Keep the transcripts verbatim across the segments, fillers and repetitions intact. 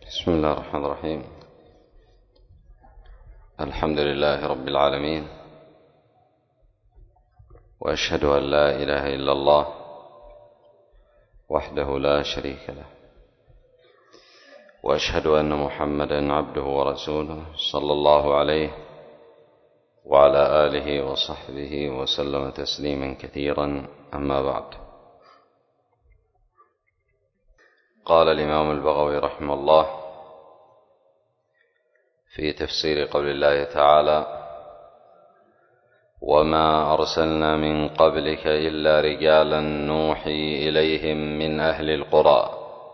بسم الله الرحمن الرحيم. الحمد لله رب العالمين، وأشهد أن لا إله إلا الله وحده لا شريك له، وأشهد أن محمدا عبده ورسوله صلى الله عليه وعلى آله وصحبه وسلم تسليما كثيرا. أما بعد، قال الإمام البغوي رحمه الله في تفسير قول الله تعالى: وما أرسلنا من قبلك إلا رجالا نوحي إليهم من أهل القرى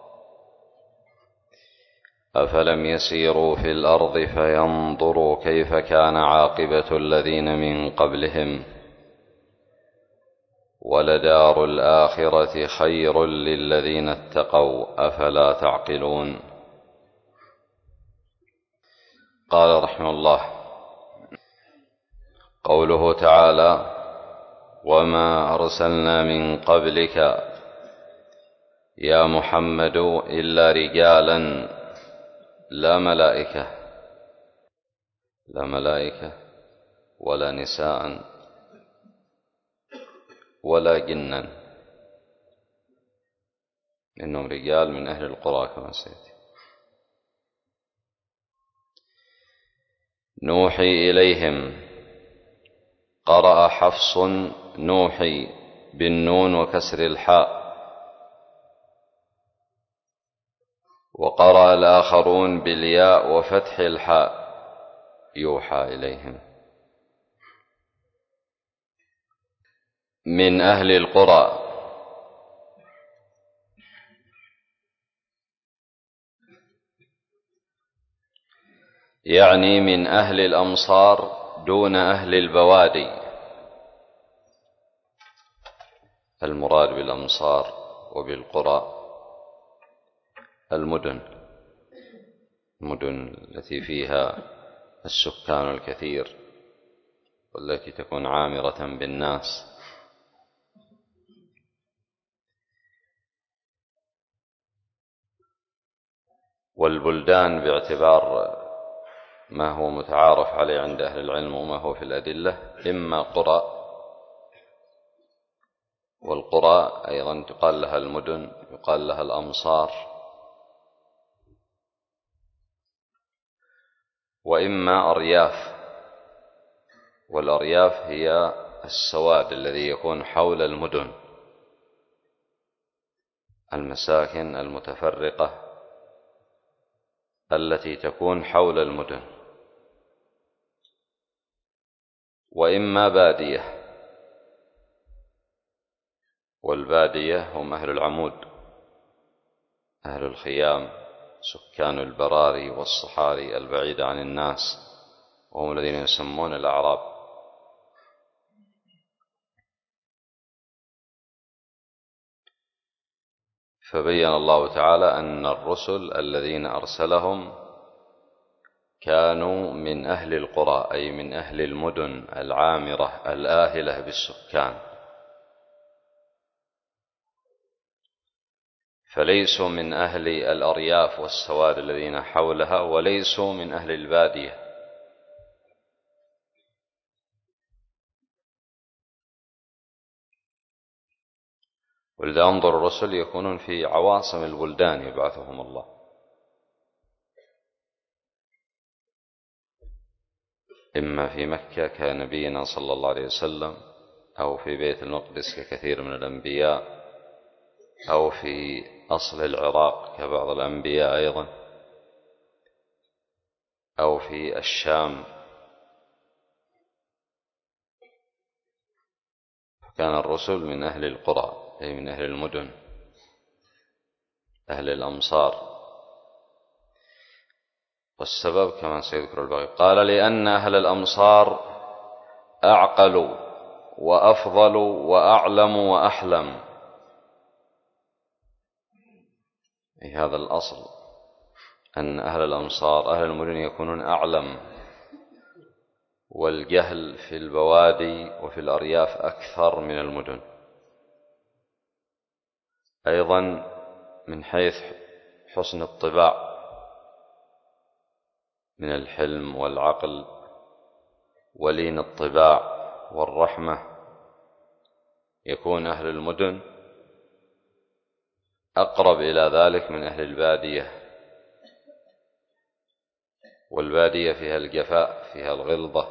أفلم يسيروا في الأرض فينظروا كيف كان عاقبة الذين من قبلهم ولدار الآخرة خير للذين اتقوا أفلا تعقلون. قال رحمه الله: قوله تعالى: وما أرسلنا من قبلك يا محمد إلا رجالا، لا ملائكة، لا ملائكة ولا نساء ولا جنا، إنهم رجال من أهل القرى كما سيأتي. نوحي إليهم، قرأ حفص نوحي بالنون وكسر الحاء، وقرأ الآخرون بالياء وفتح الحاء يوحى إليهم. من أهل القرى، يعني من أهل الأمصار دون أهل البوادي. المراد بالأمصار وبالقرى المدن، المدن التي فيها السكان الكثير والتي تكون عامرة بالناس. والبلدان باعتبار ما هو متعارف عليه عند أهل العلم وما هو في الأدلة إما قرى، والقرى أيضا تقال لها المدن، يقال لها الأمصار، وإما أرياف، والأرياف هي السواد الذي يكون حول المدن، المساكن المتفرقة التي تكون حول المدن، وإما بادية، والبادية هم أهل العمود، أهل الخيام، سكان البراري والصحاري البعيدة عن الناس، وهم الذين يسمون الأعراب. فبين الله تعالى أن الرسل الذين أرسلهم كانوا من أهل القرى، أي من أهل المدن العامرة الآهلة بالسكان، فليسوا من أهل الأرياف والسواد الذين حولها، وليسوا من أهل البادية. ولذا انظر الرسل يكونون في عواصم البلدان يبعثهم الله، إما في مكة كنبينا صلى الله عليه وسلم، أو في بيت المقدس ككثير من الأنبياء، أو في أصل العراق كبعض الأنبياء أيضا، أو في الشام. كان الرسل من أهل القرى، أي من أهل المدن، أهل الأمصار. والسبب كما سيذكر البغوي قال: لأن أهل الأمصار أعقل وأفضل وأعلم وأحلم. أي هذا الأصل، أن أهل الأمصار أهل المدن يكونون أعلم، والجهل في البوادي وفي الأرياف أكثر من المدن. أيضا من حيث حسن الطباع من الحلم والعقل ولين الطباع والرحمة، يكون أهل المدن أقرب إلى ذلك من أهل البادية، والبادية فيها الجفاء، فيها الغلظة،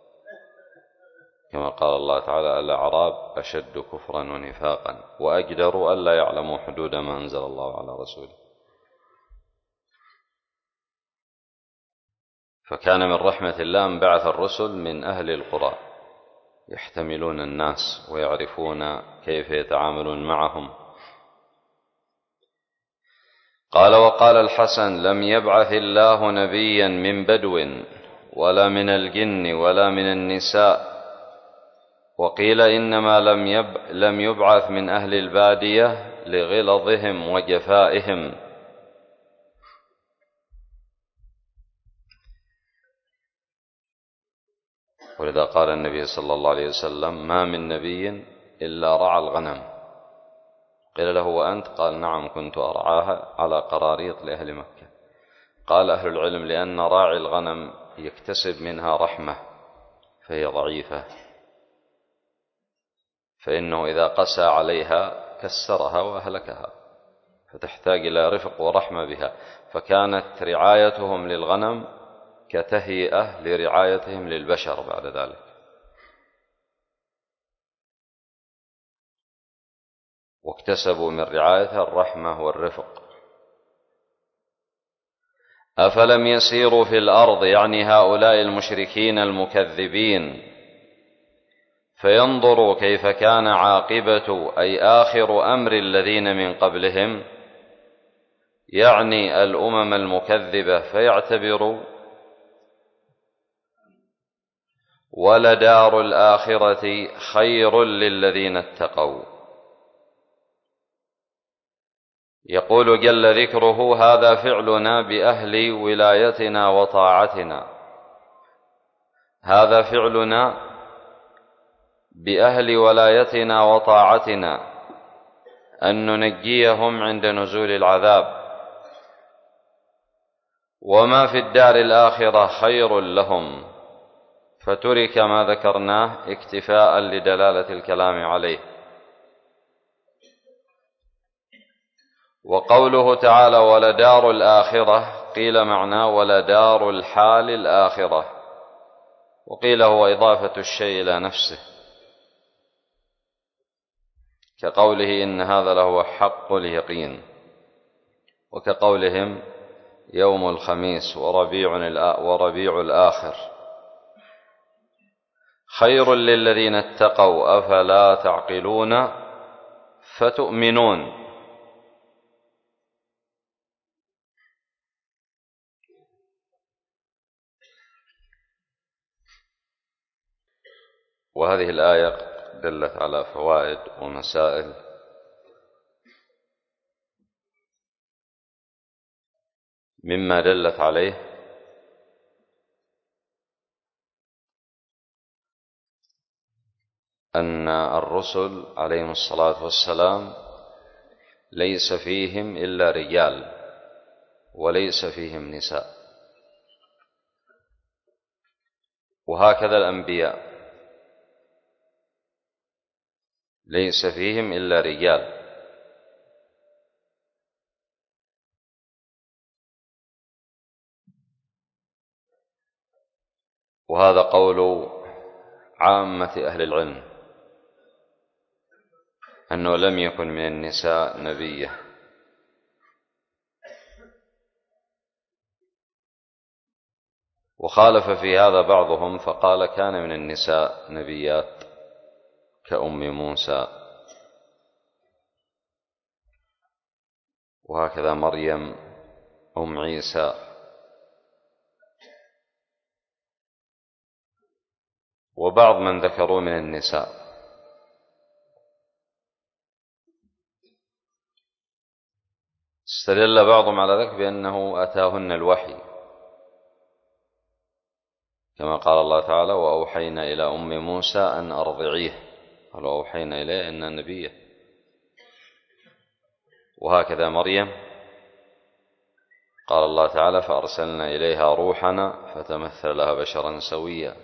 كما قال الله تعالى: الأعراب أشد كفرا ونفاقا وأجدروا ألا يعلموا حدود ما أنزل الله على رسوله. فكان من رحمة الله أن بعث الرسل من أهل القرى يحتملون الناس ويعرفون كيف يتعاملون معهم. قال: وقال الحسن: لم يبعث الله نبيا من بدو ولا من الجن ولا من النساء. وقيل إنما لم, يب... لم يبعث من أهل البادية لغلظهم وجفائهم. ولذا قال النبي صلى الله عليه وسلم: ما من نبي إلا رعى الغنم. قيل له: وأنت؟ قال: نعم، كنت أرعاها على قراريط لأهل مكة. قال أهل العلم: لأن راعي الغنم يكتسب منها رحمة، فهي ضعيفة، فإنه إذا قسى عليها كسرها وأهلكها، فتحتاج إلى رفق ورحمة بها. فكانت رعايتهم للغنم كتهيئة لرعايتهم للبشر بعد ذلك. واكتسبوا من رعايتها الرحمة والرفق. أفلم يسيروا في الأرض، يعني هؤلاء المشركين المكذبين، فينظروا كيف كان عاقبة أي آخر أمر الذين من قبلهم، يعني الأمم المكذبة، فيعتبروا ولدار الآخرة خير للذين اتقوا. يقول جل ذكره: هذا فعلنا بأهل ولايتنا وطاعتنا. هذا فعلنا بأهل ولايتنا وطاعتنا، أن ننجيهم عند نزول العذاب، وما في الدار الآخرة خير لهم. فترك ما ذكرناه اكتفاء لدلالة الكلام عليه. وقوله تعالى: ولدار الآخرة، قيل معناه ولدار الحال الآخرة، وقيل هو إضافة الشيء إلى نفسه، كقوله: إن هذا لهو حق اليقين، وكقولهم: يوم الخميس وربيع, وربيع الآخر. خير للذين اتقوا أفلا تعقلون فتؤمنون. وهذه الآية دلت على فوائد ومسائل مما دلت عليه أن الرسل عليهم الصلاة والسلام ليس فيهم إلا رجال وليس فيهم نساء، وهكذا الأنبياء ليس فيهم إلا رجال. وهذا قول عامة أهل العلم، أنه لم يكن من النساء نبية. وخالف في هذا بعضهم فقال: كان من النساء نبيات كأم موسى، وهكذا مريم أم عيسى، وبعض من ذكروا من النساء. استدل بعضهم على ذلك بأنه أتاهن الوحي، كما قال الله تعالى: وأوحينا إلى أم موسى أن أرضعيه، قال: وأوحينا إليه أن نبيه. وهكذا مريم قال الله تعالى: فأرسلنا إليها روحنا فتمثل لها بشرا سويا.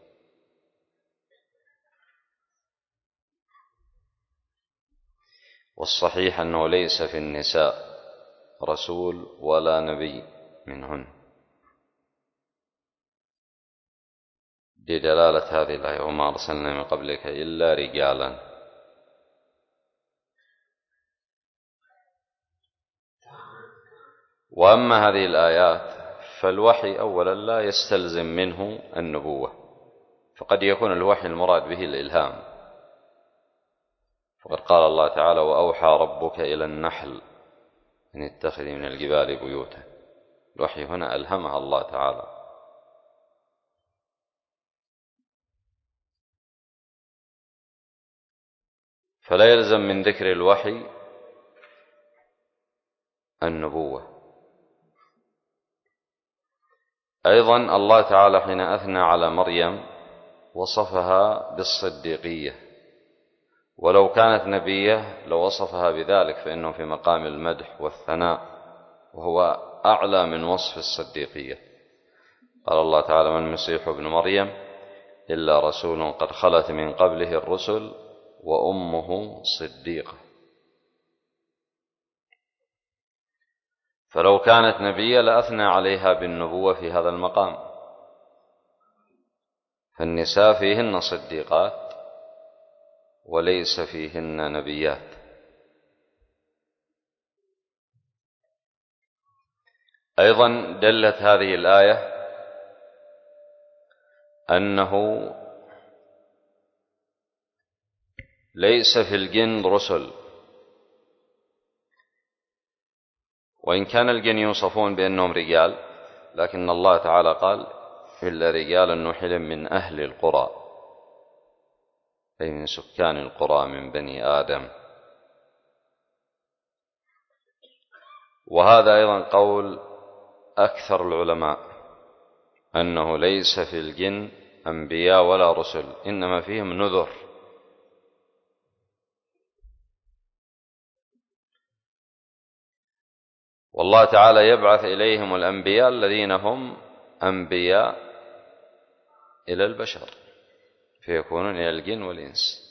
والصحيح أنه ليس في النساء رسول ولا نبي منهن، لدلالة هذه الآية: وما أرسلنا من قبلك إلا رجالا. وأما هذه الآيات فالوحي أولا لا يستلزم منه النبوة، فقد يكون الوحي المراد به الإلهام، فقد قال الله تعالى: وأوحى ربك إلى النحل أن اتخذي من الجبال بيوتا. الوحي هنا ألهمها الله تعالى. فلا يلزم من ذكر الوحي النبوة. أيضا الله تعالى حين أثنى على مريم وصفها بالصديقية، ولو كانت نبية لوصفها بذلك، فإنه في مقام المدح والثناء، وهو أعلى من وصف الصديقية. قال الله تعالى: ما المسيح ابن مريم إلا رسول قد خلت من قبله الرسل وأمه صديقة. فلو كانت نبية لأثنى عليها بالنبوة في هذا المقام. فالنساء فيهن صديقات وليس فيهن نبيات. أيضا دلت هذه الآية أنه ليس في الجن رسل، وإن كان الجن يوصفون بأنهم رجال، لكن الله تعالى قال: إلا رجالا نحل من أهل القرى، أي من سكان القرى من بني آدم. وهذا أيضا قول أكثر العلماء، أنه ليس في الجن أنبياء ولا رسل، إنما فيهم نذر. والله تعالى يبعث إليهم الأنبياء الذين هم أنبياء إلى البشر، فيكونون إلى الجن والإنس.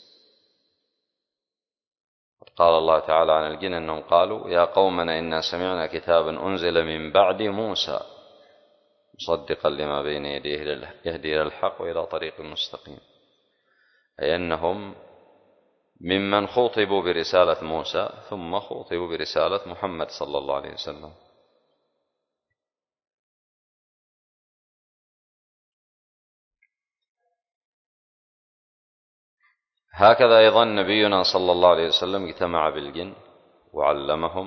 قال الله تعالى عن الجن أنهم قالوا: يا قومنا إنا سمعنا كتابا أنزل من بعد موسى مصدقا لما بين يديه يهدي إلى الحق وإلى طريق مستقيم، أي أنهم ممن خوطبوا برسالة موسى ثم خوطبوا برسالة محمد صلى الله عليه وسلم. هكذا أيضا نبينا صلى الله عليه وسلم اجتمع بالجن وعلمهم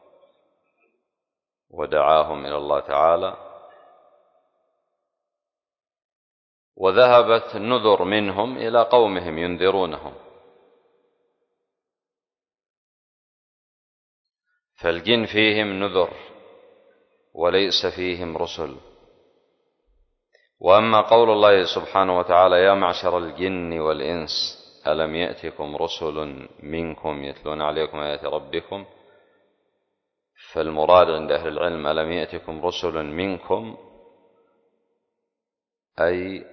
ودعاهم إلى الله تعالى، وذهبت نذر منهم إلى قومهم ينذرونهم. فالجن فيهم نذر وليس فيهم رسل. وأما قول الله سبحانه وتعالى: يا معشر الجن والإنس ألم يأتكم رسل منكم يتلون عليكم آيات ربكم، فالمراد عند أهل العلم ألم يأتكم رسل منكم، أي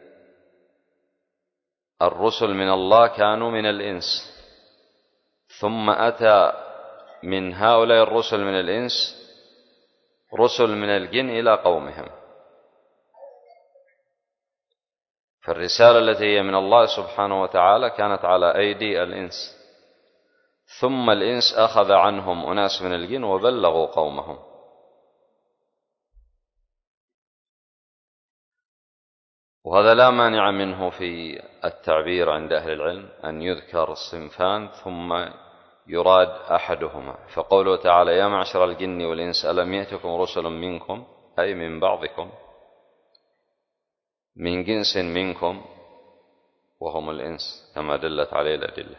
الرسل من الله كانوا من الإنس، ثم أتى من هؤلاء الرسل من الإنس رسل من الجن إلى قومهم. فالرسالة التي هي من الله سبحانه وتعالى كانت على أيدي الإنس، ثم الإنس أخذ عنهم أناس من الجن وبلغوا قومهم. وهذا لا مانع منه في التعبير عند أهل العلم أن يذكر صنفان ثم يراد أحدهما. فقوله تعالى: يا معشر الجن والإنس ألم يأتكم رسل منكم، أي من بعضكم، من جنس منكم وهم الإنس، كما دلت عليه الأدلة.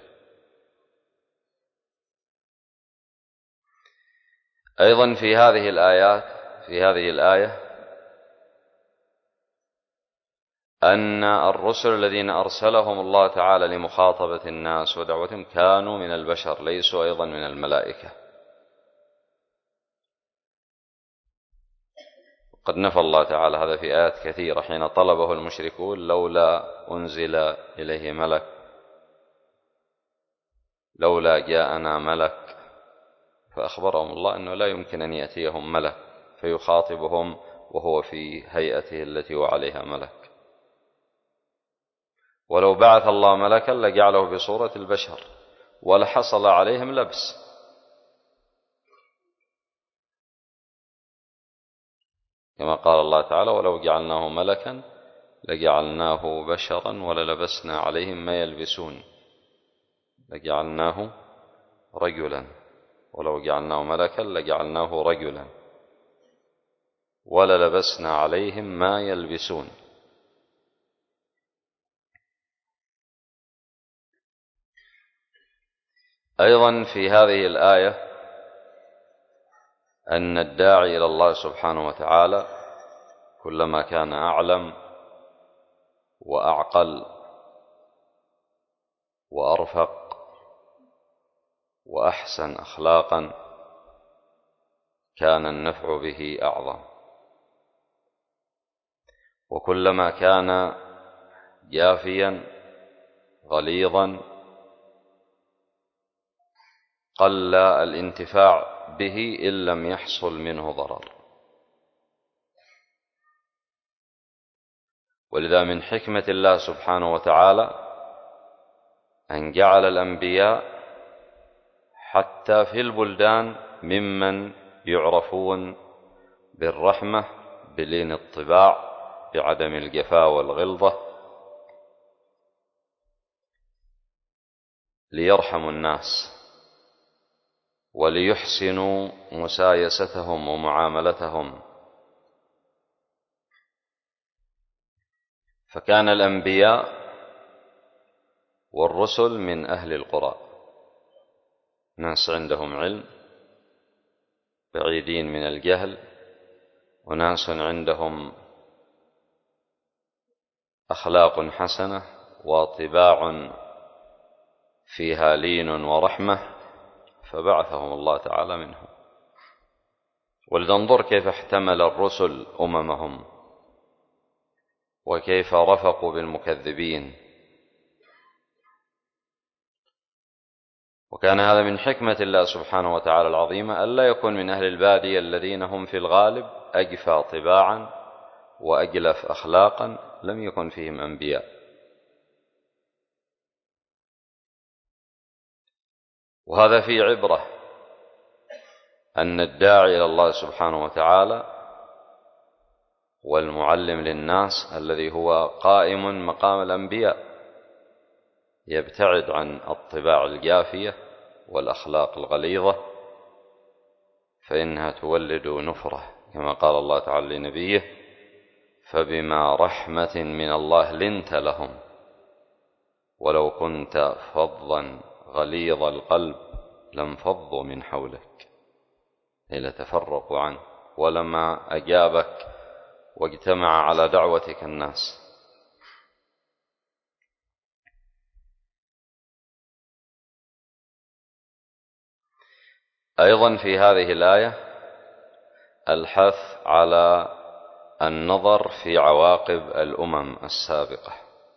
أيضا في هذه الآيات في هذه الآية أن الرسل الذين أرسلهم الله تعالى لمخاطبة الناس ودعوتهم كانوا من البشر، ليسوا أيضا من الملائكة. قد نفى الله تعالى هذا في آيات كثيرة حين طلبه المشركون لولا أنزل إليه ملك، لولا جاءنا ملك، فأخبرهم الله أنه لا يمكن أن يأتيهم ملك فيخاطبهم وهو في هيئته التي هو عليها ملك. ولو بعث الله ملكا لجعله بصورة البشر ولحصل عليهم لبس. كما قال الله تعالى ولو جعلناه ملكا لجعلناه بشرا وللبسنا عليهم ما يلبسون، لجعلناه رجلا، ولو جعلناه ملكا لجعلناه رجلا وللبسنا عليهم ما يلبسون. أيضا في هذه الآية أن الداعي إلى الله سبحانه وتعالى كلما كان أعلم وأعقل وأرفق وأحسن أخلاقا كان النفع به أعظم، وكلما كان جافيا غليظا قل الانتفاع به إن لم يحصل منه ضرر. ولذا من حكمة الله سبحانه وتعالى أن جعل الأنبياء حتى في البلدان ممن يعرفون بالرحمة بلين الطباع بعدم الجفاء والغلظة، ليرحموا الناس وليحسنوا مسايستهم ومعاملتهم. فكان الأنبياء والرسل من أهل القرى، ناس عندهم علم بعيدين من الجهل، وناس عندهم أخلاق حسنة وطباع فيها لين ورحمة، فبعثهم الله تعالى منهم. ولننظر كيف احتمل الرسل أممهم وكيف رفقوا بالمكذبين. وكان هذا من حكمة الله سبحانه وتعالى العظيمة ألا يكون من أهل البادية الذين هم في الغالب أجفى طباعا وأجلف أخلاقا لم يكن فيهم أنبياء. وهذا فيه عبرة أن الداعي إلى الله سبحانه وتعالى والمعلم للناس الذي هو قائم مقام الأنبياء يبتعد عن الطباع الجافية والأخلاق الغليظة، فإنها تولد نفرة، كما قال الله تعالى لنبيه فبما رحمة من الله لنت لهم ولو كنت فظا غليظ القلب لانفضوا من حولك لتفرقوا عنه ولما أجابك واجتمع على دعوتك الناس. أيضا في هذه الآية الحث على النظر في عواقب الأمم السابقة.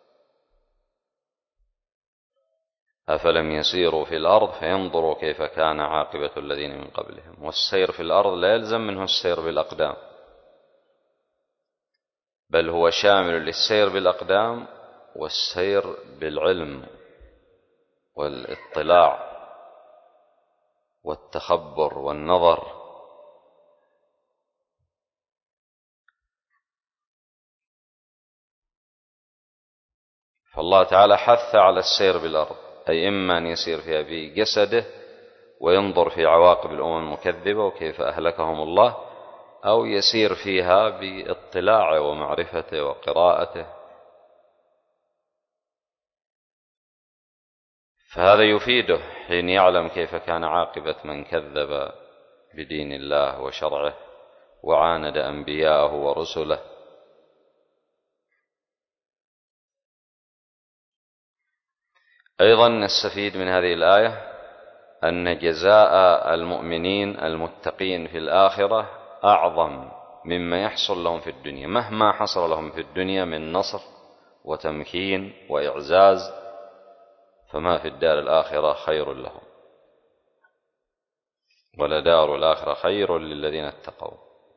أفلم يسيروا في الأرض فينظروا كيف كان عاقبة الذين من قبلهم. والسير في الأرض لا يلزم منه السير بالأقدام، بل هو شامل للسير بالأقدام والسير بالعلم والاطلاع والتخبر والنظر. فالله تعالى حث على السير بالأرض، أي إما أن يسير فيها بجسده وينظر في عواقب الأمم المكذبة وكيف أهلكهم الله، أو يسير فيها باطلاعه ومعرفته وقراءته. فهذا يفيده حين يعلم كيف كان عاقبة من كذب بدين الله وشرعه وعاند أنبياءه ورسله. أيضا نستفيد من هذه الآية أن جزاء المؤمنين المتقين في الآخرة أعظم مما يحصل لهم في الدنيا، مهما حصل لهم في الدنيا من نصر وتمكين وإعزاز، فما في الدار الآخرة خير لهم، ولدار الآخرة خير للذين اتقوا.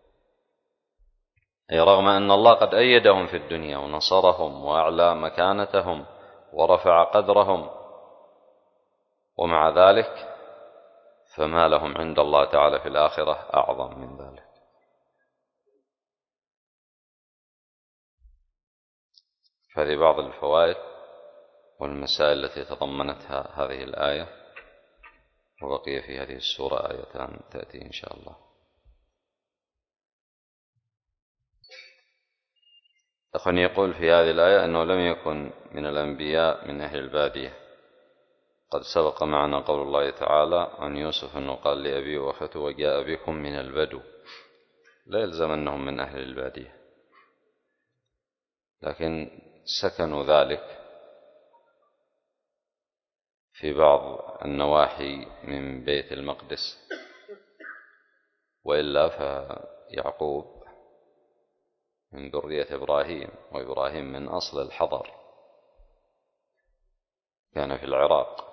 أي رغم أن الله قد أيدهم في الدنيا ونصرهم وأعلى مكانتهم ورفع قدرهم، ومع ذلك فما لهم عند الله تعالى في الآخرة أعظم من ذلك. فهذه بعض الفوائد والمسائل التي تضمنتها هذه الآية، وبقي في هذه السورة آيتان تأتي إن شاء الله. أخواني يقول في هذه الآية أنه لم يكن من الأنبياء من أهل البادية. قد سبق معنا قول الله تعالى عن يوسف أنه قال لأبي وأخته وجاء بكم من البدو، لا يلزم أنهم من أهل البادية، لكن سكنوا ذلك في بعض النواحي من بيت المقدس، وإلا فيعقوب من ذرية إبراهيم، وإبراهيم من أصل الحضر، كان في العراق،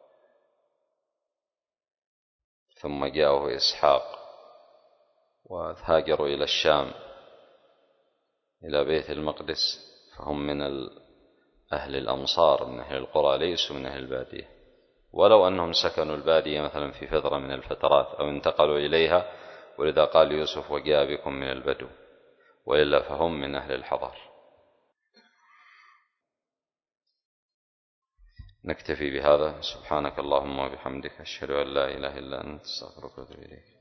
ثم جاءه إسحاق وهاجروا إلى الشام إلى بيت المقدس، فهم من أهل الأمصار، من أهل القرى، ليسوا من أهل البادية، ولو أنهم سكنوا البادية مثلا في فترة من الفترات أو انتقلوا إليها، ولذا قال يوسف وجاء بكم من البدو، وإلا فهم من أهل الحضر. نكتفي بهذا. سبحانك اللهم وبحمدك، أشهد أن لا إله إلا أنت، أستغفرك وأتوب إليك.